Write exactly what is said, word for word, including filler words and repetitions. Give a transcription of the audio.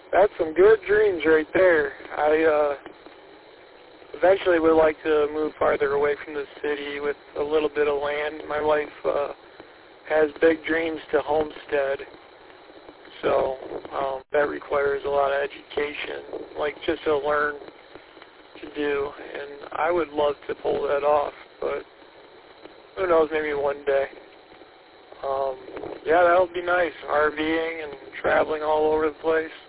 That's some good dreams right there. I uh, eventually would like to move farther away from the city with a little bit of land. My wife uh, has big dreams to homestead, so um, that requires a lot of education, like just to learn to do, and I would love to pull that off, but who knows, maybe one day. Um, yeah, that would be nice, RVing and traveling all over the place.